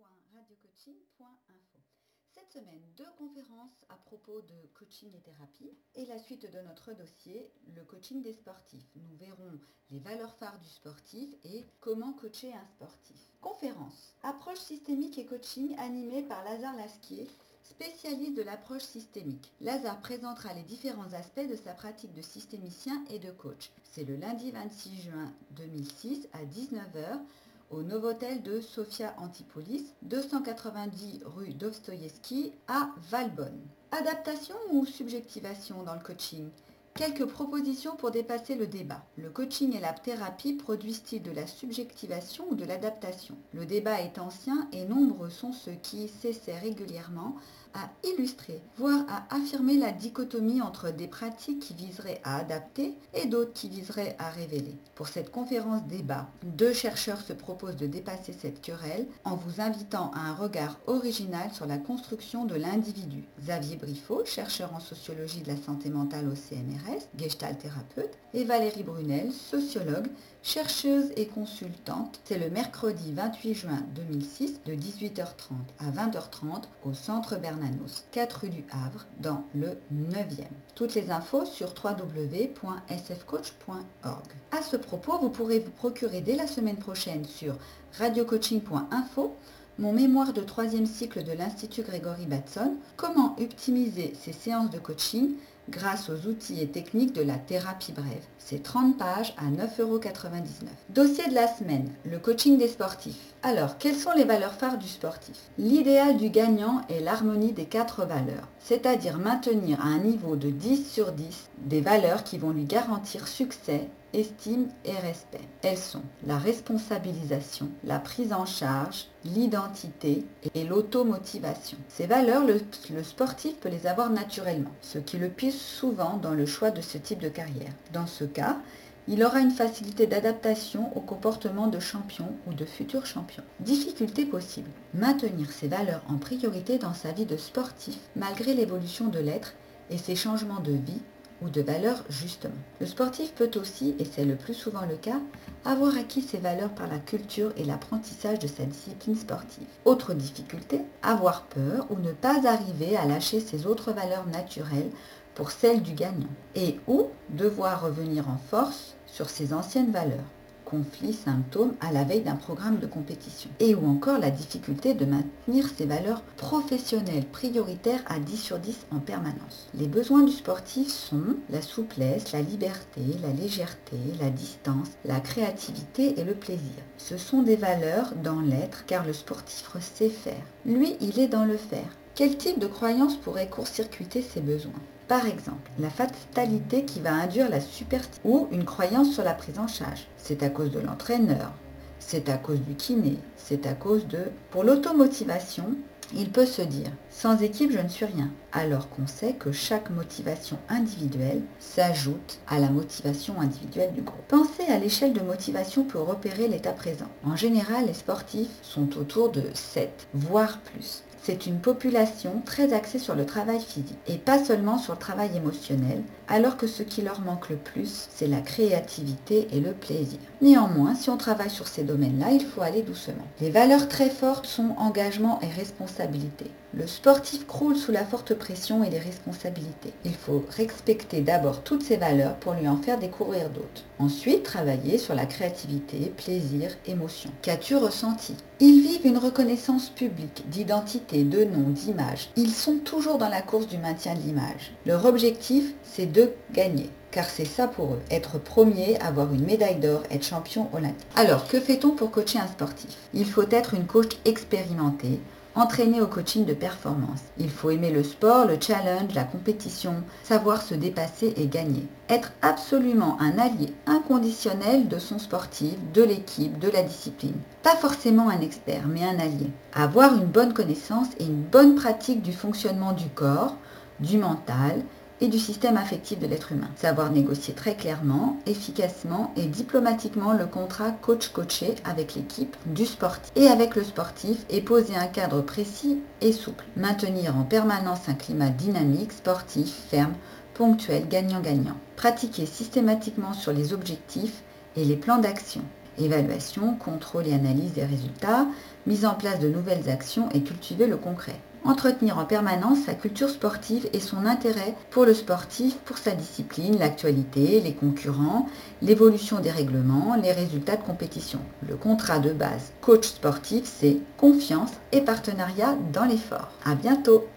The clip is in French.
www.radiocoaching.info. Cette semaine, 2 conférences à propos de coaching et thérapie et la suite de notre dossier, le coaching des sportifs. Nous verrons les valeurs phares du sportif et comment coacher un sportif. Conférence. Approche systémique et coaching animée par Lazare Lasquier, spécialiste de l'approche systémique. Lazare présentera les différents aspects de sa pratique de systémicien et de coach. C'est le lundi 26 juin 2006 à 19h au Novotel de Sofia Antipolis, 290 rue Dostoïevski à Valbonne. Adaptation ou subjectivation dans le coaching ? Quelques propositions pour dépasser le débat. Le coaching et la thérapie produisent-ils de la subjectivation ou de l'adaptation ? Le débat est ancien et nombreux sont ceux qui s'essaient régulièrement à illustrer, voire à affirmer la dichotomie entre des pratiques qui viseraient à adapter et d'autres qui viseraient à révéler. Pour cette conférence débat, 2 chercheurs se proposent de dépasser cette querelle en vous invitant à un regard original sur la construction de l'individu. Xavier Briffaut, chercheur en sociologie de la santé mentale au CNRS, gestalt thérapeute, et Valérie Brunel, sociologue, chercheuse et consultante. C'est le mercredi 28 juin 2006 de 18h30 à 20h30 au Centre Bernanos, 4 rue du Havre, dans le 9e. Toutes les infos sur www.sfcoach.org. À ce propos, vous pourrez vous procurer dès la semaine prochaine sur radiocoaching.info mon mémoire de 3e cycle de l'Institut Grégory Bateson, comment optimiser ses séances de coaching grâce aux outils et techniques de la thérapie brève. C'est 30 pages à 9,99 €. Dossier de la semaine, le coaching des sportifs. Alors, quelles sont les valeurs phares du sportif ? L'idéal du gagnant est l'harmonie des 4 valeurs, c'est-à-dire maintenir à un niveau de 10 sur 10 des valeurs qui vont lui garantir succès, estime et respect. Elles sont la responsabilisation, la prise en charge, l'identité et l'automotivation. Ces valeurs, le sportif peut les avoir naturellement, ce qui le pousse souvent dans le choix de ce type de carrière. Dans ce cas, il aura une facilité d'adaptation au comportement de champion ou de futur champion. Difficulté possible. Maintenir ces valeurs en priorité dans sa vie de sportif malgré l'évolution de l'être et ses changements de vie ou de valeurs justement. Le sportif peut aussi, et c'est le plus souvent le cas, avoir acquis ces valeurs par la culture et l'apprentissage de sa discipline sportive. Autre difficulté, avoir peur ou ne pas arriver à lâcher ses autres valeurs naturelles pour celles du gagnant, et ou devoir revenir en force sur ses anciennes valeurs. Conflits, symptômes à la veille d'un programme de compétition. Et ou encore la difficulté de maintenir ses valeurs professionnelles prioritaires à 10 sur 10 en permanence. Les besoins du sportif sont la souplesse, la liberté, la légèreté, la distance, la créativité et le plaisir. Ce sont des valeurs dans l'être car le sportif sait faire. Lui, il est dans le faire. Quel type de croyance pourrait court-circuiter ces besoins ? Par exemple, la fatalité qui va induire la superstition ou une croyance sur la prise en charge. C'est à cause de l'entraîneur, c'est à cause du kiné, c'est à cause de... Pour l'automotivation, il peut se dire « sans équipe, je ne suis rien », alors qu'on sait que chaque motivation individuelle s'ajoute à la motivation individuelle du groupe. Pensez à l'échelle de motivation pour repérer l'état présent. En général, les sportifs sont autour de 7, voire plus. C'est une population très axée sur le travail physique et pas seulement sur le travail émotionnel, alors que ce qui leur manque le plus, c'est la créativité et le plaisir. Néanmoins, si on travaille sur ces domaines-là, il faut aller doucement. Les valeurs très fortes sont engagement et responsabilité. Le sportif croule sous la forte pression et les responsabilités. Il faut respecter d'abord toutes ces valeurs pour lui en faire découvrir d'autres. Ensuite, travailler sur la créativité, plaisir, émotion. Qu'as-tu ressenti ? Ils vivent une reconnaissance publique, d'identité, de nom, d'image. Ils sont toujours dans la course du maintien de l'image. Leur objectif, c'est de gagner. Car c'est ça pour eux, être premier, avoir une médaille d'or, être champion olympique. Alors, que fait-on pour coacher un sportif ? Il faut être une coach expérimentée, entraîné au coaching de performance. Il faut aimer le sport, le challenge, la compétition, savoir se dépasser et gagner. Être absolument un allié inconditionnel de son sportif, de l'équipe, de la discipline. Pas forcément un expert, mais un allié. Avoir une bonne connaissance et une bonne pratique du fonctionnement du corps, du mental, et du système affectif de l'être humain. Savoir négocier très clairement, efficacement et diplomatiquement le contrat coach-coaché avec l'équipe du sportif et avec le sportif et poser un cadre précis et souple. Maintenir en permanence un climat dynamique, sportif, ferme, ponctuel, gagnant-gagnant. Pratiquer systématiquement sur les objectifs et les plans d'action. Évaluation, contrôle et analyse des résultats, mise en place de nouvelles actions et cultiver le concret. Entretenir en permanence sa culture sportive et son intérêt pour le sportif, pour sa discipline, l'actualité, les concurrents, l'évolution des règlements, les résultats de compétition. Le contrat de base coach sportif, c'est confiance et partenariat dans l'effort. À bientôt!